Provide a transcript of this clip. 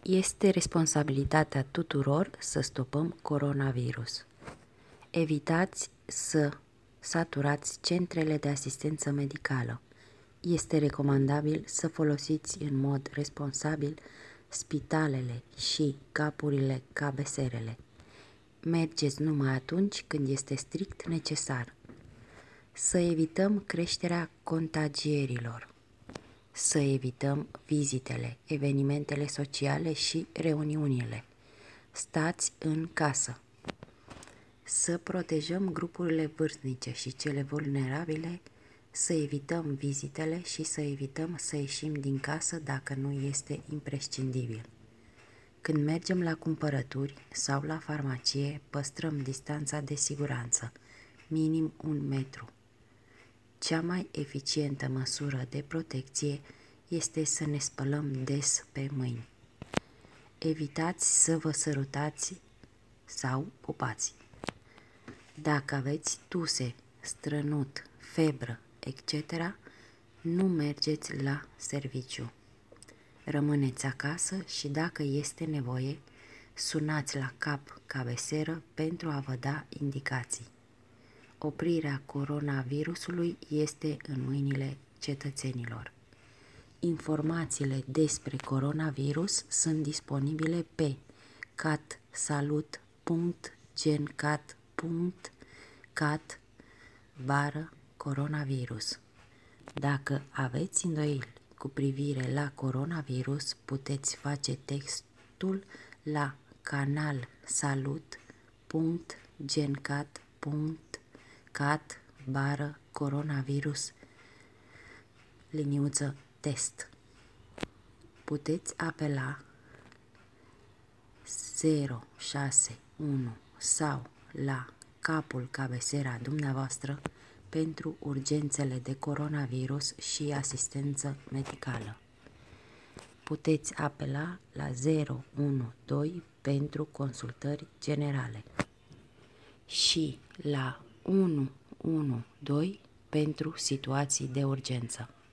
Este responsabilitatea tuturor să stopăm coronavirus. Evitați să saturați centrele de asistență medicală. Este recomandabil să folosiți în mod responsabil spitalele și capurile cabeserele. Mergeți numai atunci când este strict necesar. Să evităm creșterea contagierilor. Să evităm vizitele, evenimentele sociale și reuniunile. Stați în casă. Să protejăm grupurile vârstnice și cele vulnerabile, să evităm vizitele și să evităm să ieșim din casă dacă nu este imprescindibil. Când mergem la cumpărături sau la farmacie, păstrăm distanța de siguranță, minim 1 metru. Cea mai eficientă măsură de protecție este să ne spălăm des pe mâini. Evitați să vă sărutați sau pupați. Dacă aveți tuse, strănut, febră, etc., nu mergeți la serviciu. Rămâneți acasă și dacă este nevoie, sunați la cap cabeseră pentru a vă da indicații. Oprirea coronavirusului este în mâinile cetățenilor. Informațiile despre coronavirus sunt disponibile pe catsalut.gencat.cat/coronavirus. Dacă aveți îndoieli cu privire la coronavirus, puteți face textul la canalsalut.gencat.cat/coronavirus _test. Puteți apela 061 sau la capul cabecera dumneavoastră pentru urgențele de coronavirus și asistență medicală. Puteți apela la 012 pentru consultări generale și la 112 pentru situații de urgență.